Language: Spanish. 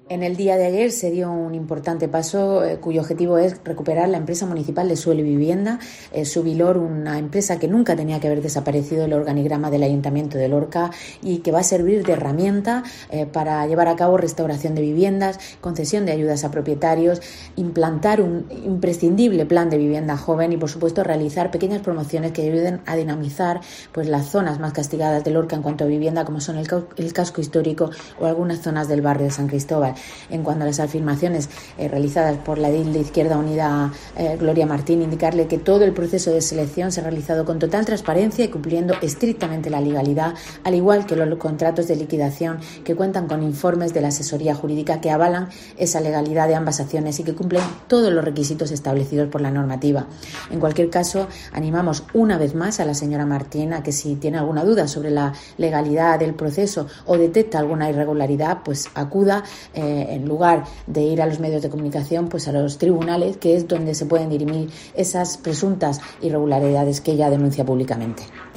En el día de ayer se dio un importante paso cuyo objetivo es recuperar la empresa municipal de suelo y vivienda, Subilor, una empresa que nunca tenía que haber desaparecido del organigrama del Ayuntamiento de Lorca y que va a servir de herramienta para llevar a cabo restauración de viviendas, concesión de ayudas a propietarios, implantar un imprescindible plan de vivienda joven y, por supuesto, realizar pequeñas promociones que ayuden a dinamizar pues las zonas más castigadas de Lorca en cuanto a vivienda, como son el casco histórico o algunas zonas del barrio de San Cristóbal. En cuanto a las afirmaciones realizadas por la edil de Izquierda Unida, Gloria Martín, indicarle que todo el proceso de selección se ha realizado con total transparencia y cumpliendo estrictamente la legalidad, al igual que los contratos de liquidación que cuentan con informes de la asesoría jurídica que avalan esa legalidad de ambas acciones y que cumplen todos los requisitos establecidos por la normativa. En cualquier caso, animamos una vez más a la señora Martín a que, si tiene alguna duda sobre la legalidad del proceso o detecta alguna irregularidad, pues acuda en lugar de ir a los medios de comunicación, pues a los tribunales, que es donde se pueden dirimir esas presuntas irregularidades que ella denuncia públicamente.